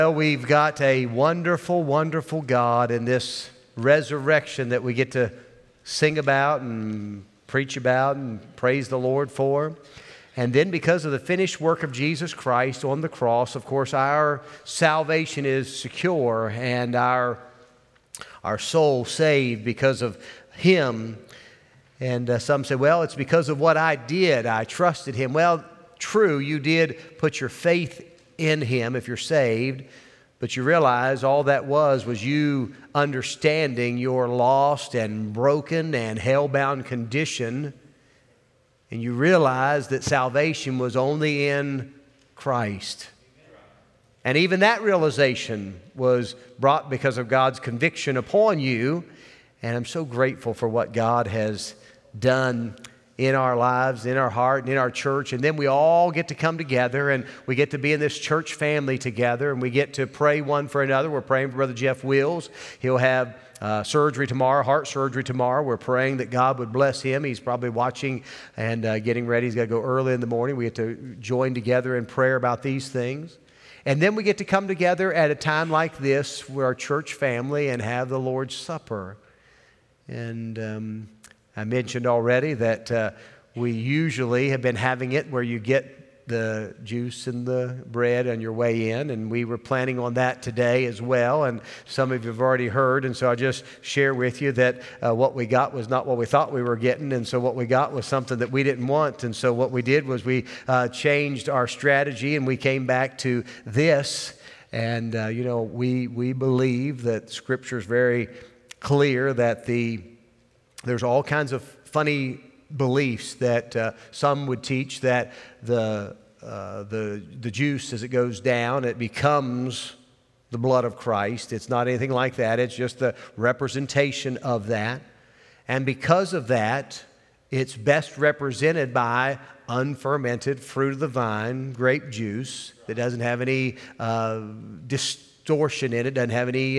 Well, we've got a wonderful, wonderful God in this resurrection that we get to sing about and preach about and praise the Lord for. And then because of the finished work of Jesus Christ on the cross, of course, our salvation is secure and our soul saved because of Him. And some say, well, it's because of what I did. I trusted Him. Well, true, you did put your faith in Him if you're saved, but you realize all that was you understanding your lost and broken and hell-bound condition, and you realize that salvation was only in Christ. And even that realization was brought because of God's conviction upon you, and I'm so grateful for what God has done in our lives, in our heart, and in our church. And then we all get to come together and we get to be in this church family together and we get to pray one for another. We're praying for Brother Jeff Wills. He'll have surgery tomorrow, heart surgery tomorrow. We're praying that God would bless him. He's probably watching and getting ready. He's got to go early in the morning. We get to join together in prayer about these things. And then we get to come together at a time like this, we're our church family, and have the Lord's Supper. And I mentioned already that we usually have been having it where you get the juice and the bread on your way in, and we were planning on that today as well, and some of you have already heard, and so I'll just share with you that what we got was not what we thought we were getting, and so what we got was something that we didn't want, and so what we did was we changed our strategy, and we came back to this, and we believe that Scripture is very clear that there's all kinds of funny beliefs that some would teach that the juice, as it goes down, it becomes the blood of Christ. It's not anything like that. It's just the representation of that. And because of that, it's best represented by unfermented fruit of the vine, grape juice, that doesn't have any distortion in it, doesn't have any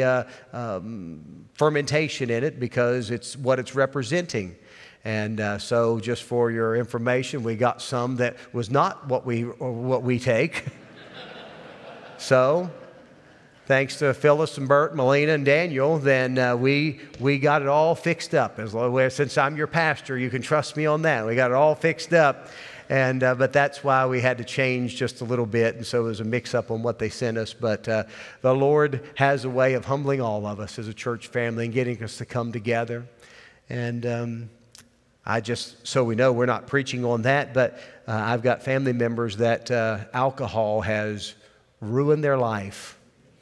fermentation in it, because it's what it's representing. And so just for your information, we got some that was not what we take. So thanks to Phyllis and Bert, Melina and Daniel, then we got it all fixed up. Since I'm your pastor, you can trust me on that. We got it all fixed up. And but that's why we had to change just a little bit, and so it was a mix-up on what they sent us. But the Lord has a way of humbling all of us as a church family and getting us to come together. And so we know we're not preaching on that, but I've got family members that alcohol has ruined their life.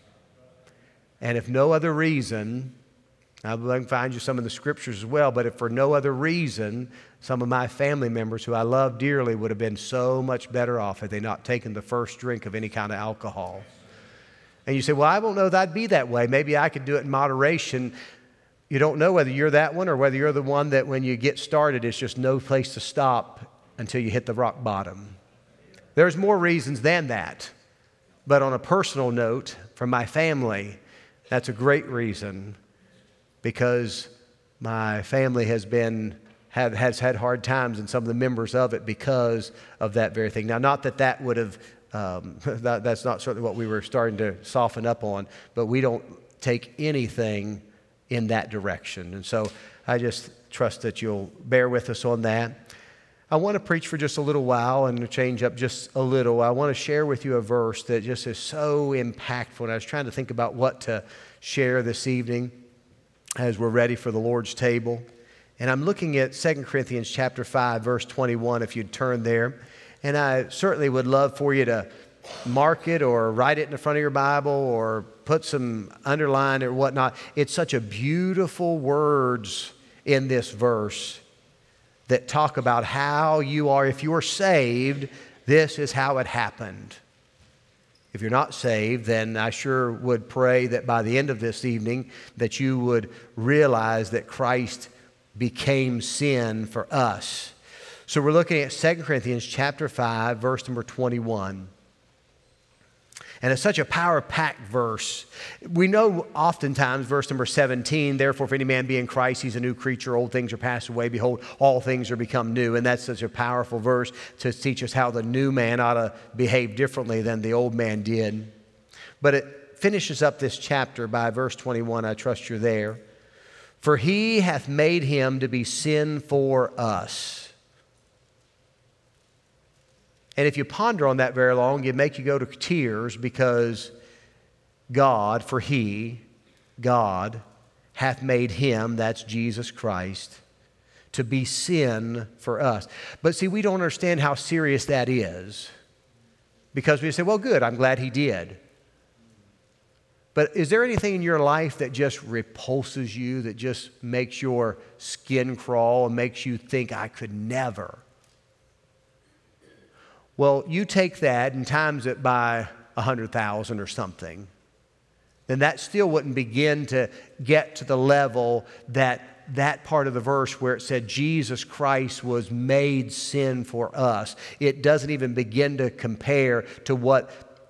And if no other reason, I can find you some of the scriptures as well, but if for no other reason, some of my family members who I love dearly would have been so much better off had they not taken the first drink of any kind of alcohol. And you say, well, I don't know that I'd be that way. Maybe I could do it in moderation. You don't know whether you're that one or whether you're the one that when you get started, it's just no place to stop until you hit the rock bottom. There's more reasons than that. But on a personal note, for my family, that's a great reason, because my family has had hard times, and some of the members of it, because of that very thing. Now, not that would have, that's not certainly what we were starting to soften up on, but we don't take anything in that direction. And so I just trust that you'll bear with us on that. I want to preach for just a little while and change up just a little. I want to share with you a verse that just is so impactful. And I was trying to think about what to share this evening as we're ready for the Lord's table. And I'm looking at 2 Corinthians chapter 5, verse 21, if you'd turn there. And I certainly would love for you to mark it or write it in the front of your Bible or put some underline or whatnot. It's such a beautiful words in this verse that talk about how you are. If you are saved, this is how it happened. If you're not saved, then I sure would pray that by the end of this evening that you would realize that Christ became sin for us. So we're looking at 2 Corinthians chapter 5, verse number 21. And it's such a power-packed verse. We know oftentimes verse number 17, therefore if any man be in Christ, he's a new creature. Old things are passed away. Behold, all things are become new. And that's such a powerful verse to teach us how the new man ought to behave differently than the old man did. But finishes up this chapter by verse 21. I trust you're there. For he hath made him to be sin for us. And if you ponder on that very long, it make you go to tears, because God, for he, God, hath made him, that's Jesus Christ, to be sin for us. But see, we don't understand how serious that is, because we say, well, good, I'm glad he did. But is there anything in your life that just repulses you, that just makes your skin crawl and makes you think, I could never? Well, you take that and times it by 100,000 or something, then that still wouldn't begin to get to the level that part of the verse where it said Jesus Christ was made sin for us. It doesn't even begin to compare to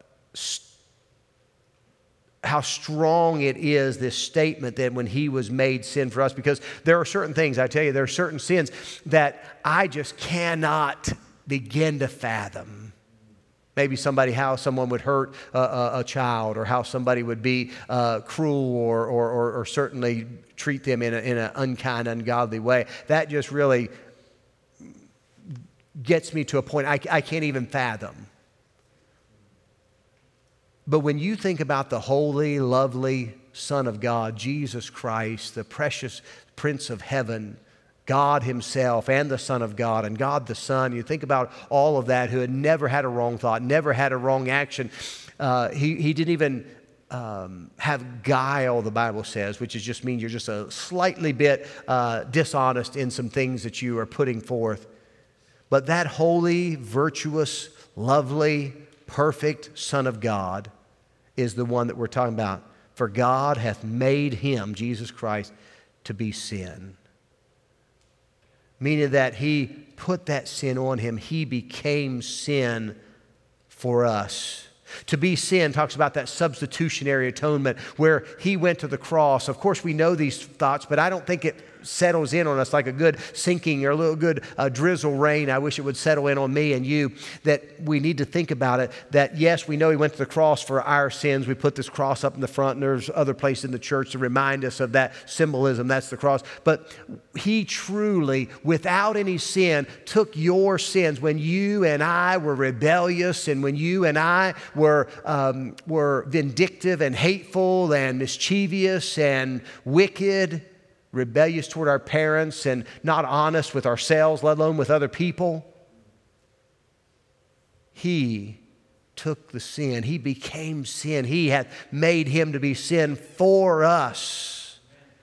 how strong it is, this statement that when he was made sin for us. Because there are certain things, I tell you, there are certain sins that I just cannot begin to fathom. Maybe how someone would hurt a child, or how somebody would be cruel or certainly treat them in an unkind, ungodly way. That just really gets me to a point I can't even fathom. But when you think about the holy, lovely Son of God, Jesus Christ, the precious Prince of Heaven, God himself and the Son of God and God the Son, you think about all of that, who had never had a wrong thought, never had a wrong action. He didn't even have guile, the Bible says, which just means you're just a slightly bit dishonest in some things that you are putting forth. But that holy, virtuous, lovely, perfect Son of God is the one that we're talking about. For God hath made him, Jesus Christ, to be sin. Meaning that he put that sin on him. He became sin for us. To be sin talks about that substitutionary atonement where he went to the cross. Of course, we know these thoughts, but I don't think it settles in on us like a good sinking or a little good drizzle rain. I wish it would settle in on me and you, that we need to think about it, that yes, we know he went to the cross for our sins. We put this cross up in the front, and there's other places in the church to remind us of that symbolism. That's the cross. But he truly, without any sin, took your sins when you and I were rebellious, and when you and I were vindictive and hateful and mischievous and wicked, rebellious toward our parents and not honest with ourselves, let alone with other people. He took the sin. He became sin. He hath made him to be sin for us.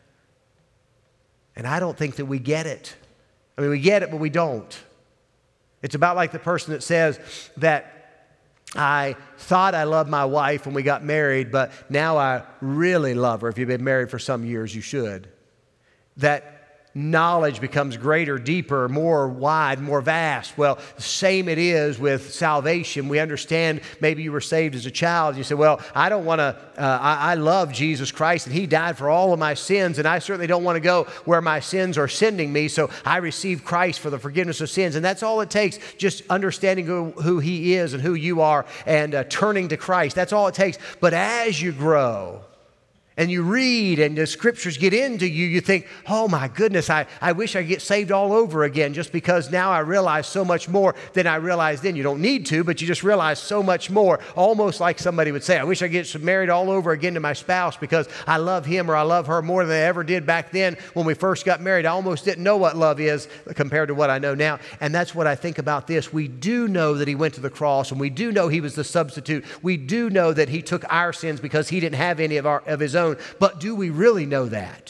And I don't think that we get it. I mean, we get it, but we don't. It's about like the person that says that I thought I loved my wife when we got married, but now I really love her. If you've been married for some years, you should. That knowledge becomes greater, deeper, more wide, more vast. Well, the same it is with salvation. We understand maybe you were saved as a child. You say, well, I don't want to, I love Jesus Christ and he died for all of my sins, and I certainly don't want to go where my sins are sending me, so I receive Christ for the forgiveness of sins. And that's all it takes, just understanding who he is and who you are, and turning to Christ. That's all it takes. But as you grow, and you read and the scriptures get into you, you think, oh my goodness, I wish I could get saved all over again, just because now I realize so much more than I realized then. You don't need to, but you just realize so much more. Almost like somebody would say, I wish I could get married all over again to my spouse because I love him or I love her more than I ever did back then when we first got married. I almost didn't know what love is compared to what I know now. And that's what I think about this. We do know that he went to the cross, and we do know he was the substitute. We do know that he took our sins because he didn't have any of his own. But do we really know that?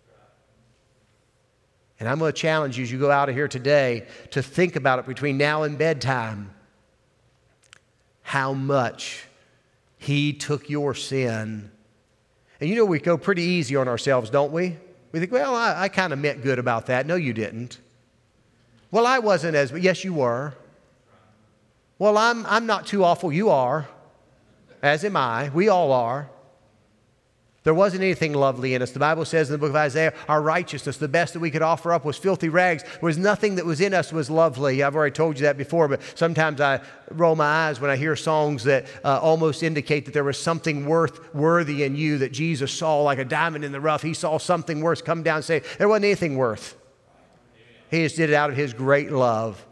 And I'm going to challenge you as you go out of here today to think about it between now and bedtime. How much he took your sin. And you know we go pretty easy on ourselves, don't we? We think, well, I kind of meant good about that. No, you didn't. Well, I wasn't as, but yes, you were. Well, I'm not too awful. You are. As am I. We all are. There wasn't anything lovely in us. The Bible says in the book of Isaiah, our righteousness, the best that we could offer up was filthy rags. There was nothing that was in us was lovely. I've already told you that before, but sometimes I roll my eyes when I hear songs that almost indicate that there was something worthy in you that Jesus saw like a diamond in the rough. He saw something worth come down and say, there wasn't anything worth. He just did it out of His great love.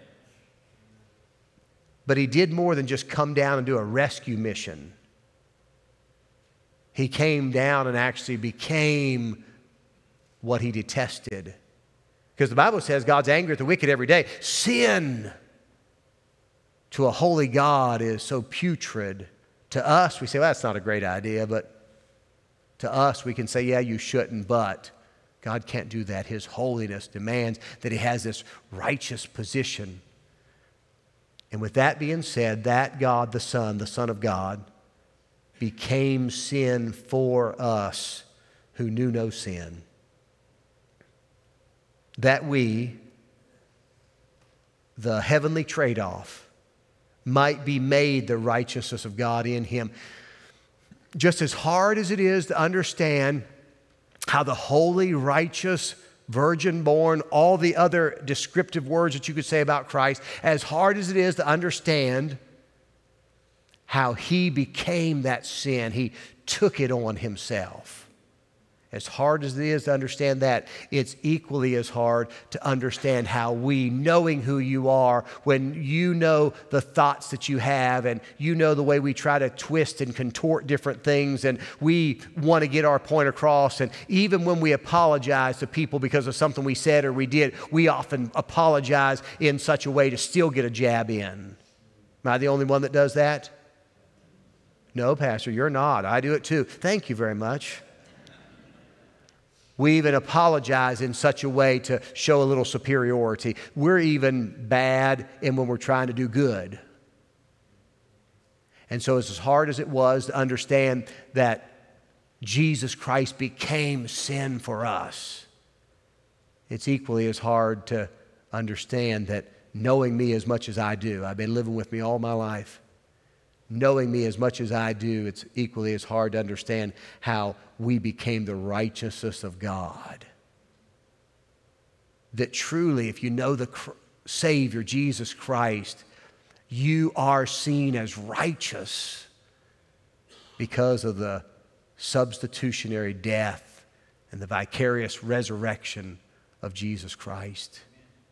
But He did more than just come down and do a rescue mission. He came down and actually became what He detested. Because the Bible says God's angry at the wicked every day. Sin to a holy God is so putrid. To us, we say, well, that's not a great idea. But to us, we can say, yeah, you shouldn't. But God can't do that. His holiness demands that He has this righteous position. And with that being said, that God, the Son of God, became sin for us who knew no sin. That we, the heavenly trade-off, might be made the righteousness of God in Him. Just as hard as it is to understand how the holy, righteous, virgin-born, all the other descriptive words that you could say about Christ, as hard as it is to understand how He became that sin, He took it on Himself. As hard as it is to understand that, it's equally as hard to understand how we, knowing who you are, when you know the thoughts that you have and you know the way we try to twist and contort different things and we want to get our point across, and even when we apologize to people because of something we said or we did, we often apologize in such a way to still get a jab in. Am I the only one that does that? No, Pastor, you're not. I do it too. Thank you very much. We even apologize in such a way to show a little superiority. We're even bad in when we're trying to do good. And so it's as hard as it was to understand that Jesus Christ became sin for us. It's equally as hard to understand that knowing me as much as I do, I've been living with me all my life. Knowing me as much as I do, it's equally as hard to understand how we became the righteousness of God. That truly, if you know the Savior, Jesus Christ, you are seen as righteous because of the substitutionary death and the vicarious resurrection of Jesus Christ.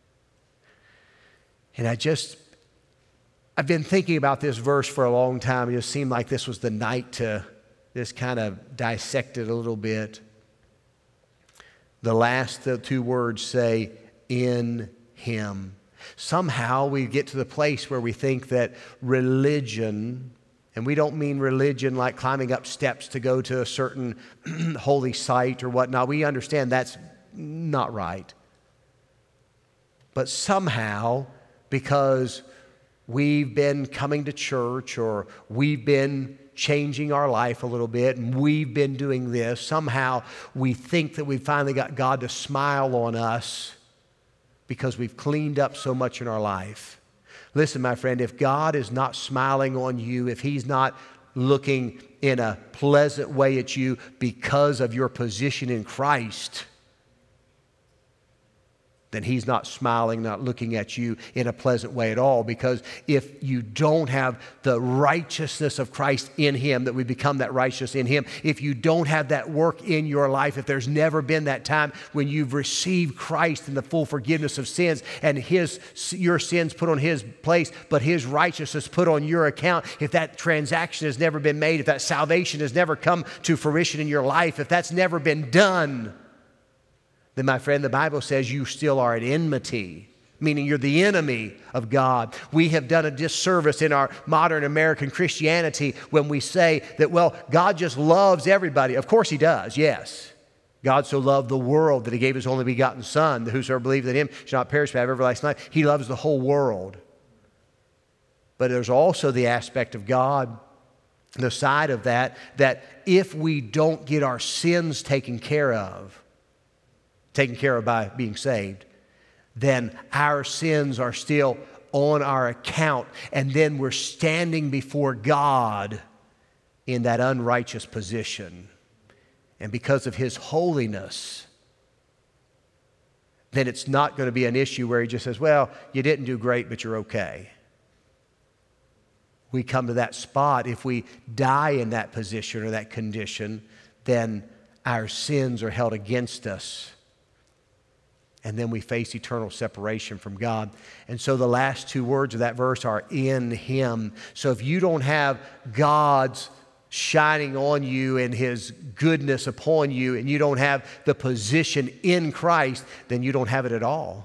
And I've been thinking about this verse for a long time. It just seemed like this was the night to just kind of dissect it a little bit. The last two words say, in Him. Somehow we get to the place where we think that religion, and we don't mean religion like climbing up steps to go to a certain holy site or whatnot. We understand that's not right. But somehow, because we've been coming to church or we've been changing our life a little bit and we've been doing this, somehow we think that we finally got God to smile on us because we've cleaned up so much in our life. Listen, my friend, if God is not smiling on you, if He's not looking in a pleasant way at you because of your position in Christ, then He's not smiling, not looking at you in a pleasant way at all. Because if you don't have the righteousness of Christ in Him, that we become that righteous in Him, if you don't have that work in your life, if there's never been that time when you've received Christ in the full forgiveness of sins and your sins put on His place, but His righteousness put on your account, if that transaction has never been made, if that salvation has never come to fruition in your life, if that's never been done, then, my friend, the Bible says you still are at enmity, meaning you're the enemy of God. We have done a disservice in our modern American Christianity when we say that, well, God just loves everybody. Of course He does, yes. God so loved the world that He gave His only begotten Son, that whosoever believes in Him shall not perish but have everlasting life. He loves the whole world. But there's also the aspect of God, the side of that if we don't get our sins taken care of by being saved, then our sins are still on our account, and then we're standing before God in that unrighteous position. and because of His holiness, then it's not going to be an issue where He just says, well, you didn't do great, but you're okay. We come to that spot, if we die in that position or that condition, then our sins are held against us. And then we face eternal separation from God. And so the last two words of that verse are in Him. So if you don't have God's shining on you and His goodness upon you, and you don't have the position in Christ, then you don't have it at all.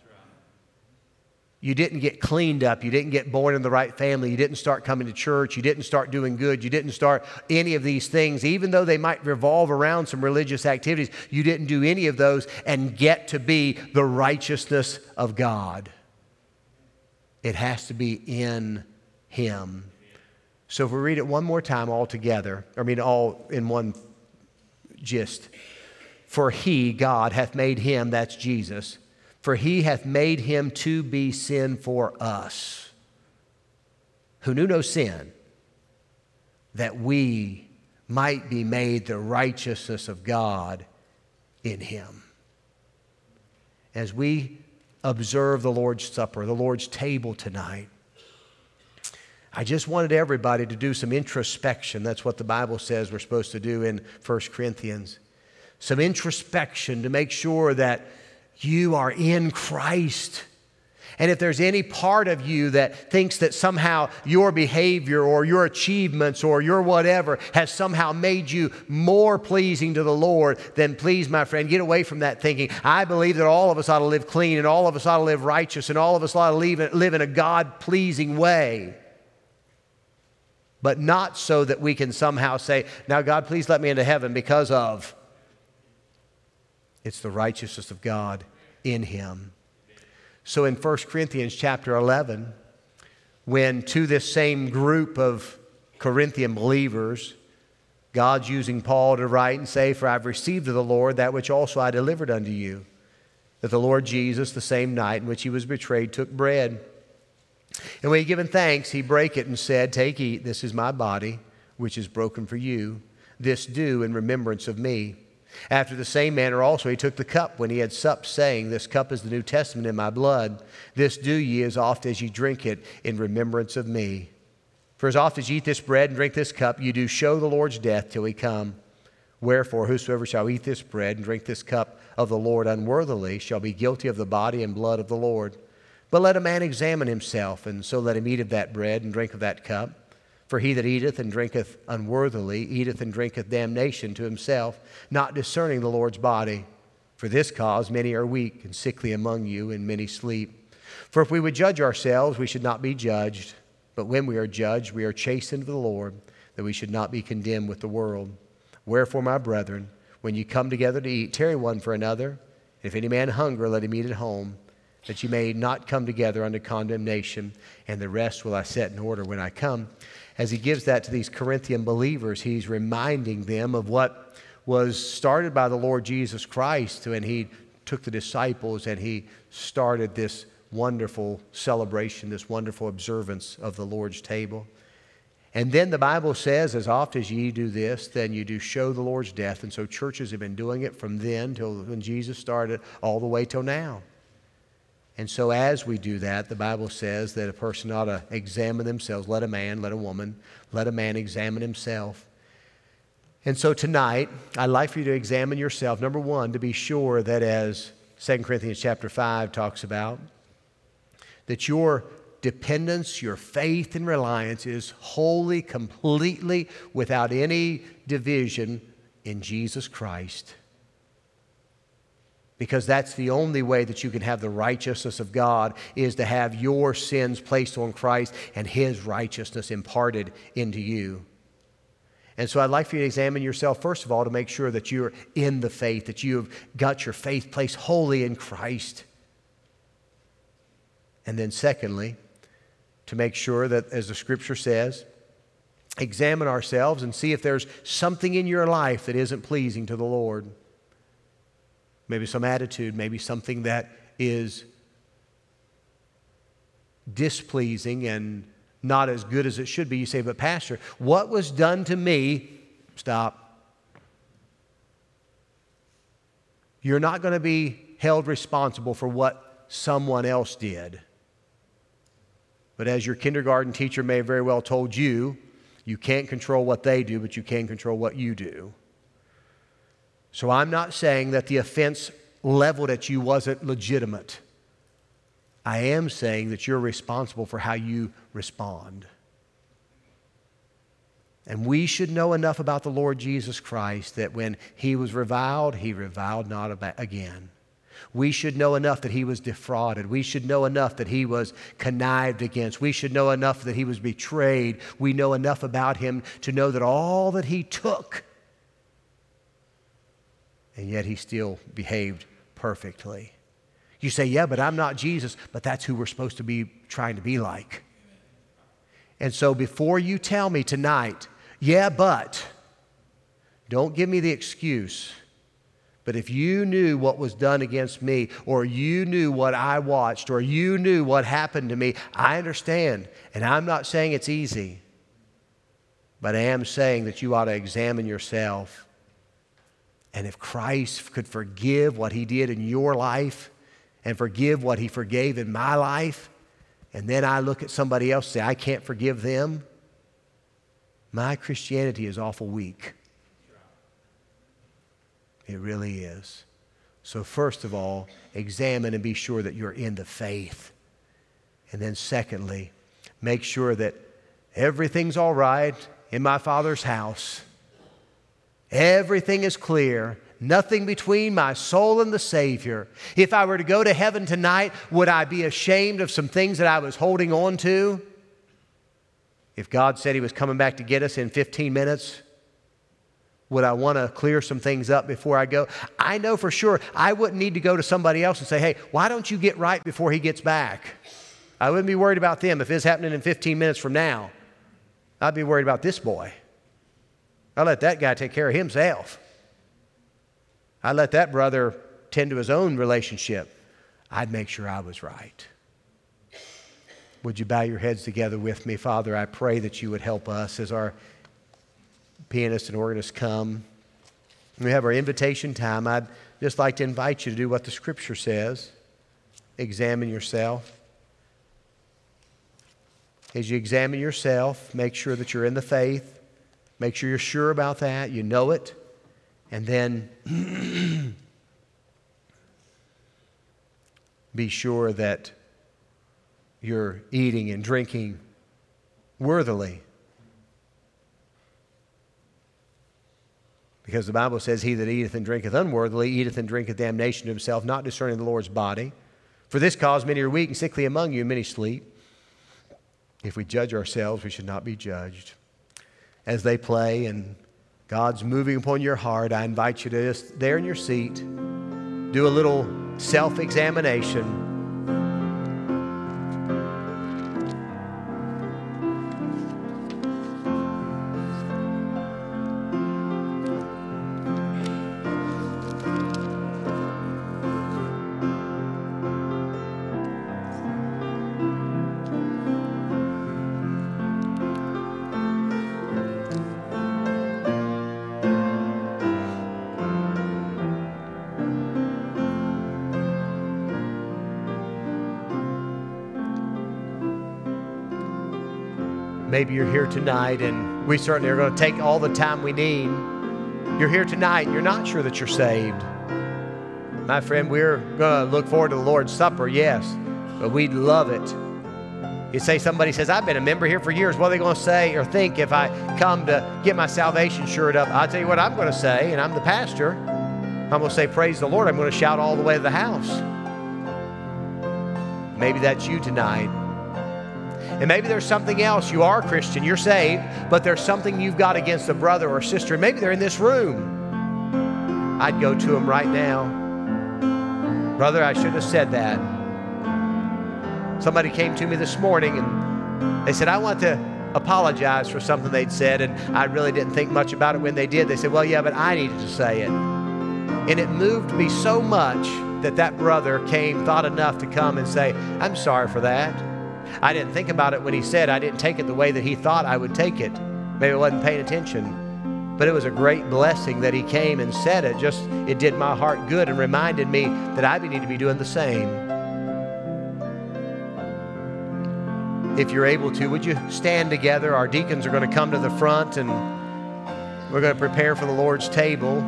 You didn't get cleaned up. You didn't get born in the right family. You didn't start coming to church. You didn't start doing good. You didn't start any of these things. Even though they might revolve around some religious activities, you didn't do any of those and get to be the righteousness of God. It has to be in Him. So if we read it one more time all together, all in one gist. For He, God, hath made Him, that's Jesus, for He hath made Him to be sin for us, who knew no sin, that we might be made the righteousness of God in Him. As we observe the Lord's Supper, the Lord's table tonight, I just wanted everybody to do some introspection. That's what the Bible says we're supposed to do in 1 Corinthians. Some introspection to make sure that you are in Christ. And if there's any part of you that thinks that somehow your behavior or your achievements or your whatever has somehow made you more pleasing to the Lord, then please, my friend, get away from that thinking. I believe that all of us ought to live clean and all of us ought to live righteous and all of us ought to live in a God-pleasing way. But not so that we can somehow say, now God, please let me into heaven because of. It's the righteousness of God in Him. So in 1 Corinthians chapter 11, when to this same group of Corinthian believers, God's using Paul to write and say, for I've received of the Lord that which also I delivered unto you, that the Lord Jesus, the same night in which He was betrayed, took bread. And when He had given thanks, He brake it and said, take, eat, this is my body, which is broken for you. This do in remembrance of me. After the same manner also He took the cup when He had supped, saying, this cup is the New Testament in my blood. This do ye as oft as ye drink it in remembrance of me. For as oft as ye eat this bread and drink this cup, you do show the Lord's death till He come. Wherefore, whosoever shall eat this bread and drink this cup of the Lord unworthily shall be guilty of the body and blood of the Lord. But let a man examine himself, and so let him eat of that bread and drink of that cup. For he that eateth and drinketh unworthily eateth and drinketh damnation to himself, not discerning the Lord's body. For this cause many are weak and sickly among you, and many sleep. For if we would judge ourselves, we should not be judged. But when we are judged, we are chastened of the Lord, that we should not be condemned with the world. Wherefore, my brethren, when you come together to eat, tarry one for another. If any man hunger, let him eat at home, that you may not come together unto condemnation, and the rest will I set in order when I come. As he gives that to these Corinthian believers, he's reminding them of what was started by the Lord Jesus Christ when He took the disciples and He started this wonderful celebration, this wonderful observance of the Lord's table. And then the Bible says, as oft as ye do this, then you do show the Lord's death. And so churches have been doing it from then till when Jesus started, all the way till now. And so as we do that, the Bible says that a person ought to examine themselves. Let a man, let a woman, let a man examine himself. And so tonight, I'd like for you to examine yourself. Number one, to be sure that as 2 Corinthians chapter 5 talks about, that your dependence, your faith and reliance is wholly, completely, without any division in Jesus Christ. Because that's the only way that you can have the righteousness of God, is to have your sins placed on Christ and His righteousness imparted into you. And so I'd like for you to examine yourself, first of all, to make sure that you're in the faith, that you've got your faith placed wholly in Christ. And then secondly, to make sure that, as the Scripture says, examine ourselves and see if there's something in your life that isn't pleasing to the Lord. Maybe some attitude, maybe something that is displeasing and not as good as it should be. You say, but Pastor, what was done to me? Stop. You're not going to be held responsible for what someone else did. But as your kindergarten teacher may have very well told you, you can't control what they do, but you can control what you do. So I'm not saying that the offense leveled at you wasn't legitimate. I am saying that you're responsible for how you respond. And we should know enough about the Lord Jesus Christ that when He was reviled, He reviled not again. We should know enough that He was defrauded. We should know enough that He was connived against. We should know enough that He was betrayed. We know enough about Him to know that all that He took, and yet He still behaved perfectly. You say, yeah, but I'm not Jesus. But that's who we're supposed to be trying to be like. And so before you tell me tonight, yeah, but, don't give me the excuse. But if you knew what was done against me, or you knew what I watched, or you knew what happened to me, I understand. And I'm not saying it's easy. But I am saying that you ought to examine yourself. And if Christ could forgive what He did in your life, and forgive what He forgave in my life, and then I look at somebody else and say, I can't forgive them, my Christianity is awful weak. It really is. So first of all, examine and be sure that you're in the faith. And then secondly, make sure that everything's all right in my Father's house. Everything is clear. Nothing between my soul and the Savior. If I were to go to heaven tonight, would I be ashamed of some things that I was holding on to? If God said He was coming back to get us in 15 minutes, would I want to clear some things up before I go? I know for sure I wouldn't need to go to somebody else and say, hey, why don't you get right before He gets back? I wouldn't be worried about them if it's happening in 15 minutes from now. I'd be worried about this boy. I'll let that guy take care of himself. I'd let that brother tend to his own relationship. I'd make sure I was right. Would you bow your heads together with me? Father, I pray that you would help us as our pianist and organist come. We have our invitation time. I'd just like to invite you to do what the Scripture says. Examine yourself. As you examine yourself, make sure that you're in the faith. Make sure you're sure about that. You know it. And then be sure that you're eating and drinking worthily. Because the Bible says, he that eateth and drinketh unworthily eateth and drinketh damnation to himself, not discerning the Lord's body. For this cause many are weak and sickly among you, and many sleep. If we judge ourselves, we should not be judged. As they play and God's moving upon your heart, I invite you to just, there in your seat, do a little self-examination. Maybe you're here tonight, and we certainly are going to take all the time we need. You're here tonight, and you're not sure that you're saved. My friend, we're going to look forward to the Lord's Supper, yes, but we'd love it. You say somebody says, I've been a member here for years. What are they going to say or think if I come to get my salvation shored up? I'll tell you what I'm going to say, and I'm the pastor. I'm going to say, praise the Lord. I'm going to shout all the way to the house. Maybe that's you tonight. And maybe there's something else. You are a Christian, you're saved, but there's something you've got against a brother or sister. Maybe they're in this room. I'd go to them right now. Brother, I should have said that. Somebody came to me this morning and they said, I want to apologize for something they'd said, and I really didn't think much about it when they did. They said, well, yeah, but I needed to say it. And it moved me so much that that brother thought enough to come and say, I'm sorry for that. I didn't think about it when he said, I didn't take it the way that he thought I would take it. Maybe I wasn't paying attention. But it was a great blessing that he came and said it. It did my heart good and reminded me that I need to be doing the same. If you're able to, would you stand together? Our deacons are going to come to the front and we're going to prepare for the Lord's table.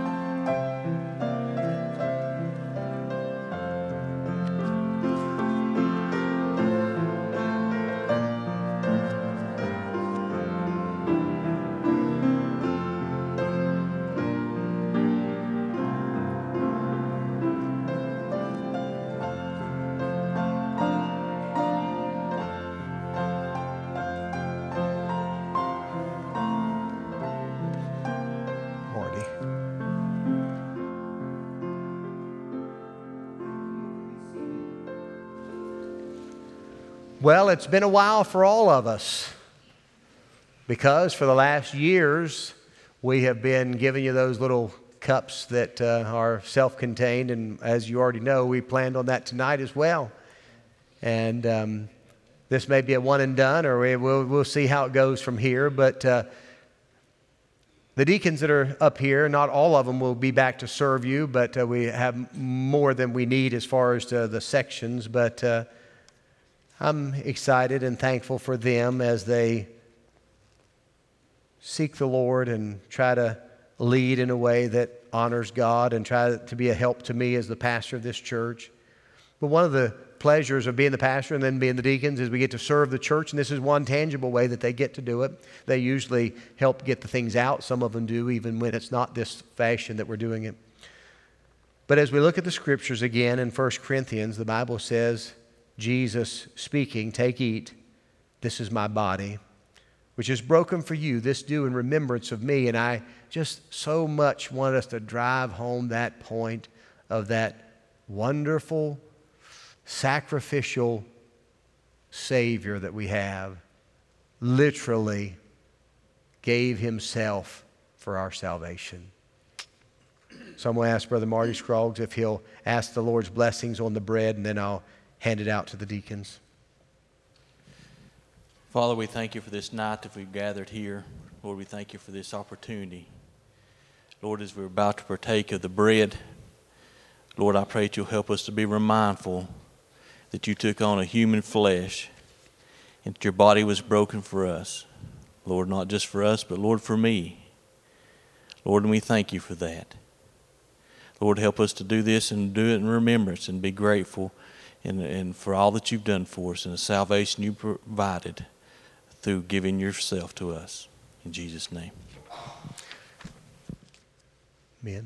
Well, it's been a while for all of us because for the last years we have been giving you those little cups that are self-contained, and as you already know, we planned on that tonight as well. And this may be a one and done, or we'll see how it goes from here. But the deacons that are up here, not all of them will be back to serve you, but we have more than we need as far as the sections. But I'm excited and thankful for them as they seek the Lord and try to lead in a way that honors God and try to be a help to me as the pastor of this church. But one of the pleasures of being the pastor and then being the deacons is we get to serve the church, and this is one tangible way that they get to do it. They usually help get the things out. Some of them do, even when it's not this fashion that we're doing it. But as we look at the scriptures again in 1 Corinthians, the Bible says, Jesus speaking, "Take, eat, this is my body, which is broken for you. This do in remembrance of me." And I just so much want us to drive home that point of that wonderful, sacrificial Savior that we have. Literally gave himself for our salvation. So I'm going to ask Brother Marty Scroggs if he'll ask the Lord's blessings on the bread, and then I'll hand it out to the deacons. Father, we thank you for this night that we've gathered here. Lord, we thank you for this opportunity. Lord, as we're about to partake of the bread, Lord, I pray that you'll help us to be mindful that you took on a human flesh and that your body was broken for us. Lord, not just for us, but Lord, for me. Lord, and we thank you for that. Lord, help us to do this and do it in remembrance and be grateful and for all that you've done for us and the salvation you provided through giving yourself to us. In Jesus' name. Amen.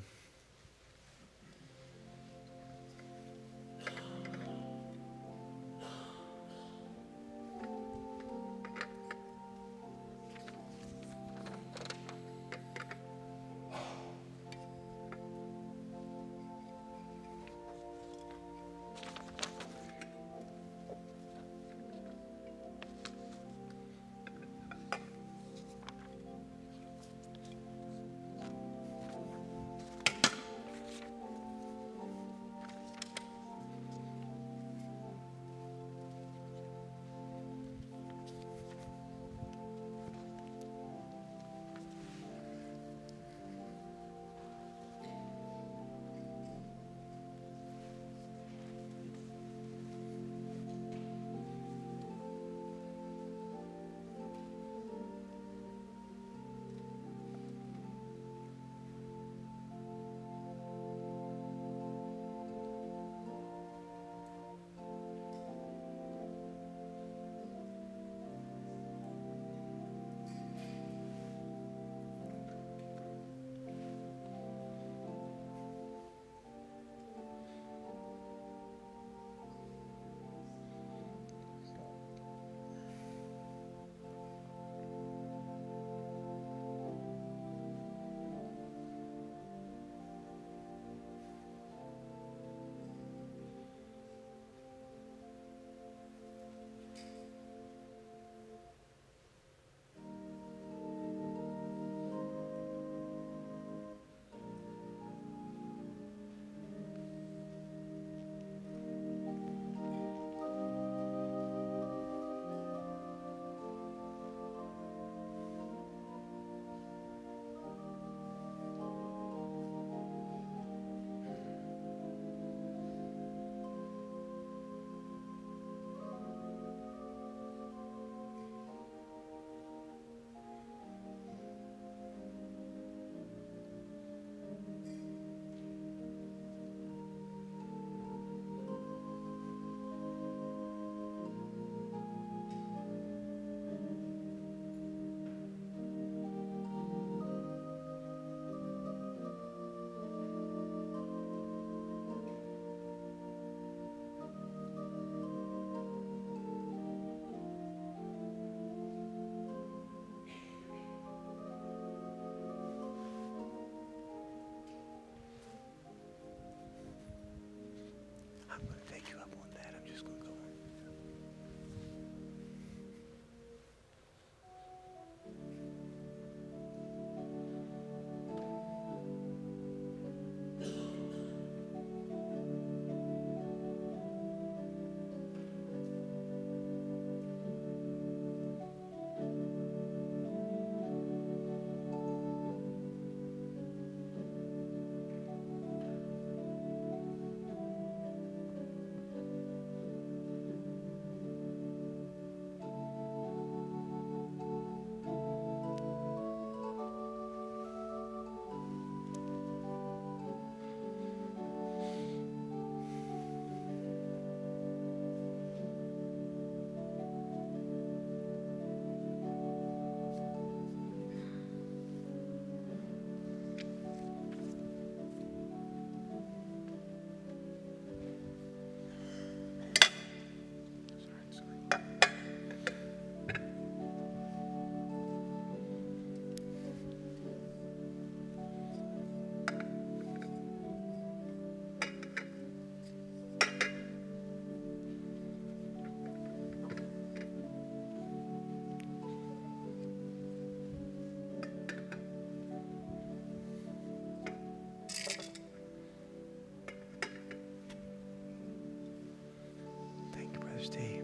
Steve.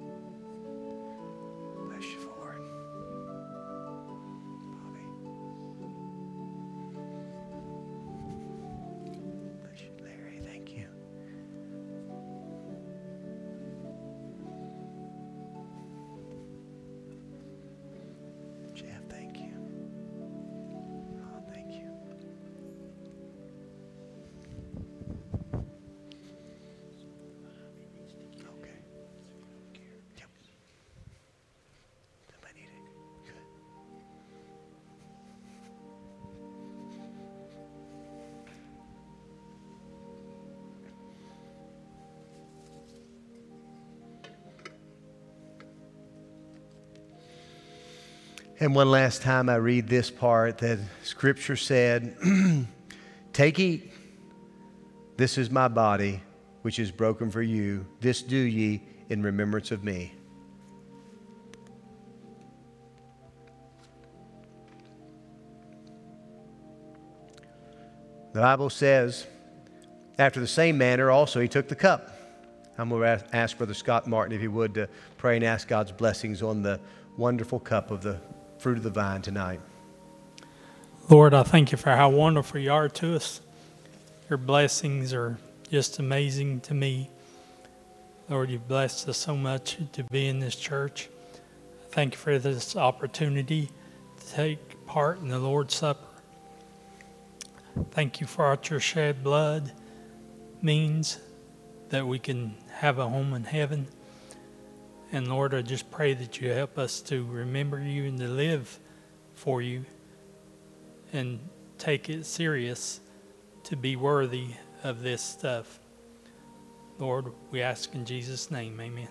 Bless you, Lord. Bobby. Bless you, Larry. Thank you. Jeff, thank you. Oh, thank you. Okay. Yep. Somebody need it. Good. And one last time I read this part that Scripture said, take, eat. This is my body, which is broken for you. This do ye in remembrance of me. The Bible says, after the same manner also he took the cup. I'm going to ask Brother Scott Martin if he would to pray and ask God's blessings on the wonderful cup of the fruit of the vine tonight. Lord, I thank you for how wonderful you are to us. Your blessings are just amazing to me. Lord, you've blessed us so much to be in this church. Thank you for this opportunity to take part in the Lord's Supper. Thank you for what your shed blood means that we can have a home in heaven. And Lord, I just pray that you help us to remember you and to live for you and take it serious to be worthy of this stuff. Lord, we ask in Jesus' name, amen.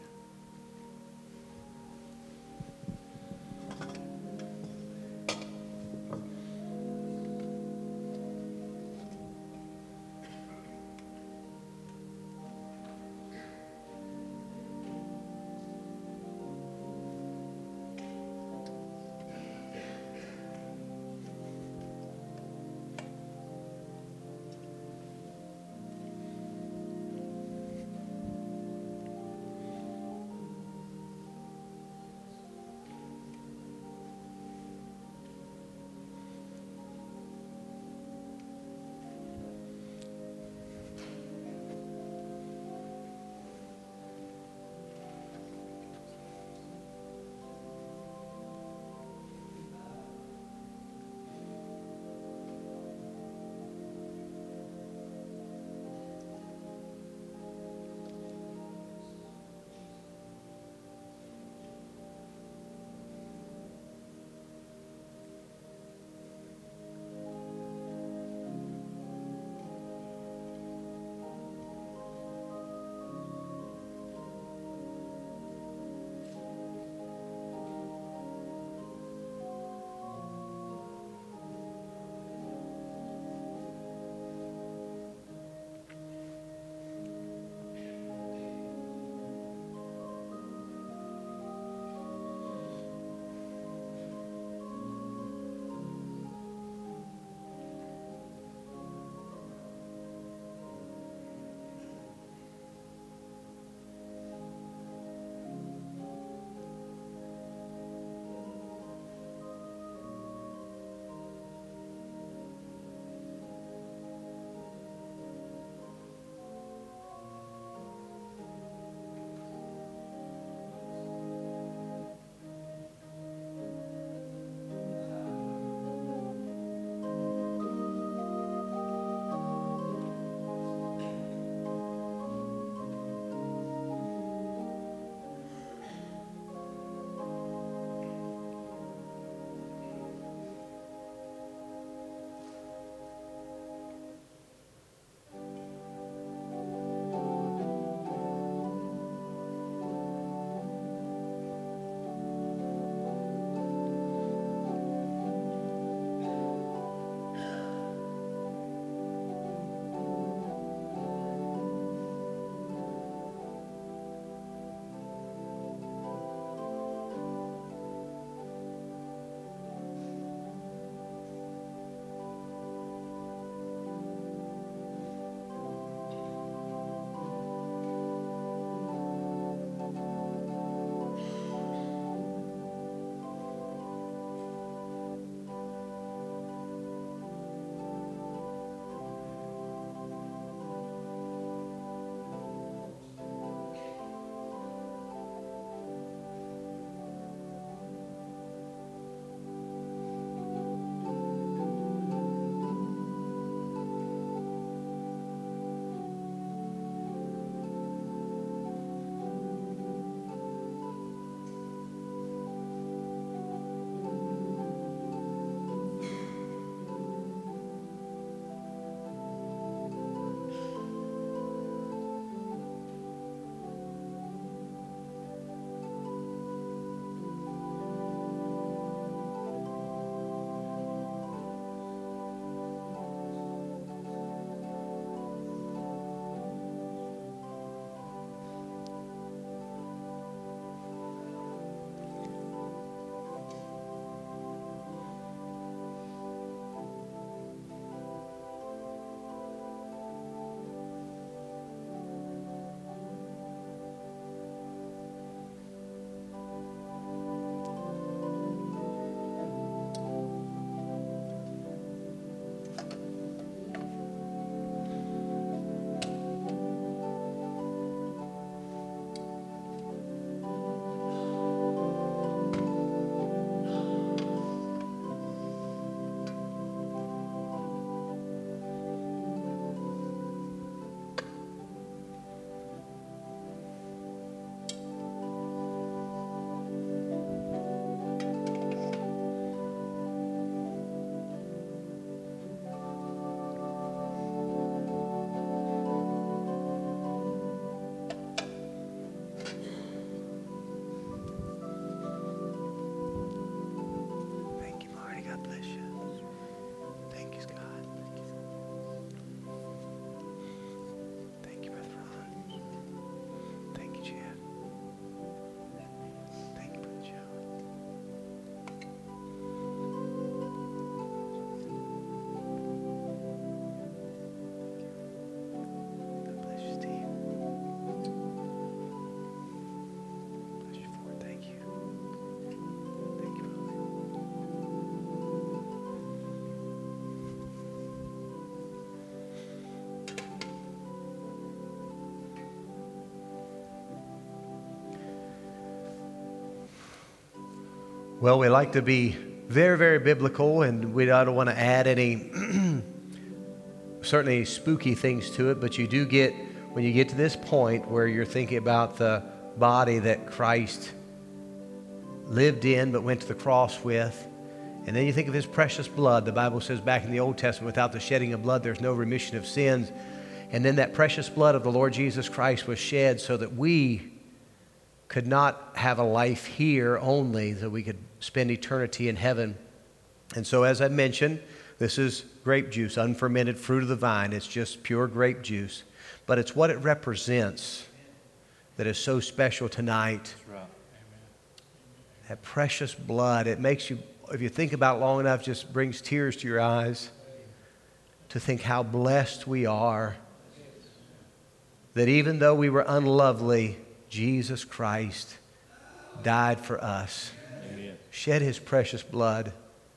Well, we like to be very, very biblical, and we don't want to add any certainly spooky things to it, but you do get, when you get to this point where you're thinking about the body that Christ lived in but went to the cross with, and then you think of his precious blood. The Bible says back in the Old Testament, without the shedding of blood, there's no remission of sins. And then that precious blood of the Lord Jesus Christ was shed so that we could not have a life here only, that we could spend eternity in heaven. And so, as I mentioned, this is grape juice, unfermented fruit of the vine. It's just pure grape juice. But it's what it represents that is so special tonight. That's right. That precious blood, it makes you, if you think about it long enough, just brings tears to your eyes to think how blessed we are that even though we were unlovely, Jesus Christ died for us, Amen. Shed his precious blood.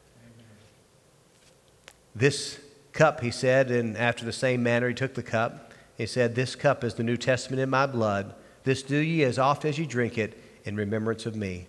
This cup, he said, and after the same manner he took the cup. He said, this cup is the New Testament in my blood. This do ye as oft as ye drink it in remembrance of me.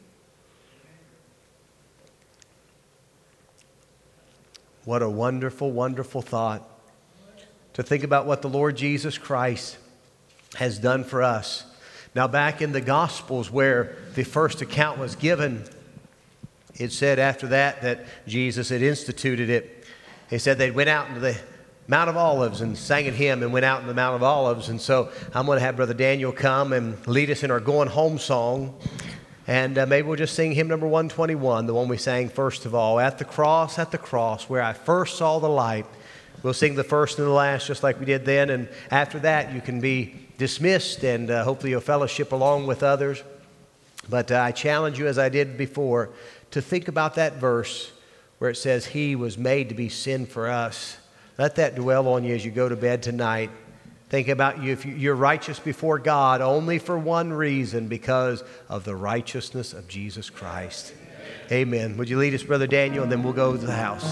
What a wonderful, wonderful thought to think about what the Lord Jesus Christ has done for us. Now, back in the Gospels where the first account was given, it said after that Jesus had instituted it. He said they went out into the Mount of Olives and sang a hymn and went out in the Mount of Olives. And so I'm going to have Brother Daniel come and lead us in our going home song. And maybe we'll just sing hymn number 121, the one we sang first of all, at the cross, where I first saw the light. We'll sing the first and the last just like we did then. And after that, you can be dismissed, and hopefully you'll fellowship along with others. But I challenge you, as I did before, to think about that verse where it says, he was made to be sin for us. Let that dwell on you as you go to bed tonight. Think about you, if you're righteous before God only for one reason, because of the righteousness of Jesus Christ. Amen. Would you lead us, Brother Daniel, and then we'll go to the house.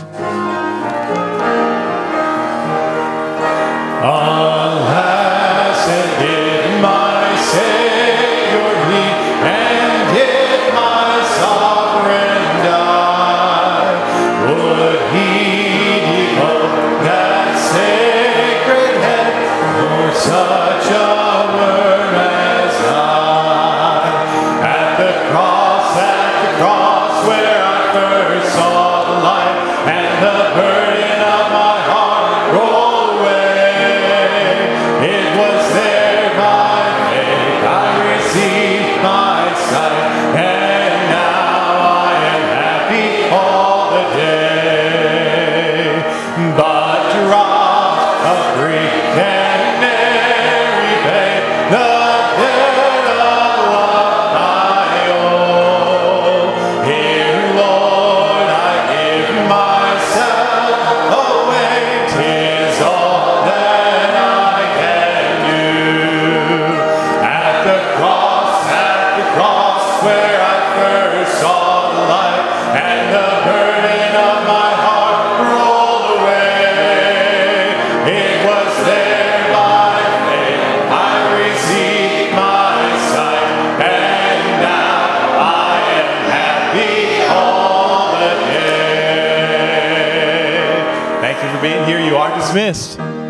Alas, and did my Savior bleed, and did my sovereign die? Would he devote that sacred head for such a worm as I? At the cross, where I first saw the light, and the burden of my heart rolled away. It was there by faith I received my sight, and now I am happy all the day. But drops of grief can ne'er repay the debt of what I owe. Here, Lord, I give myself away. 'Tis all that I can do. At the cross, where I first saw the light, and the burden of my heart rolled away. It was there by faith I received my sight, and now I am happy all the day. Thank you for being here. You are dismissed.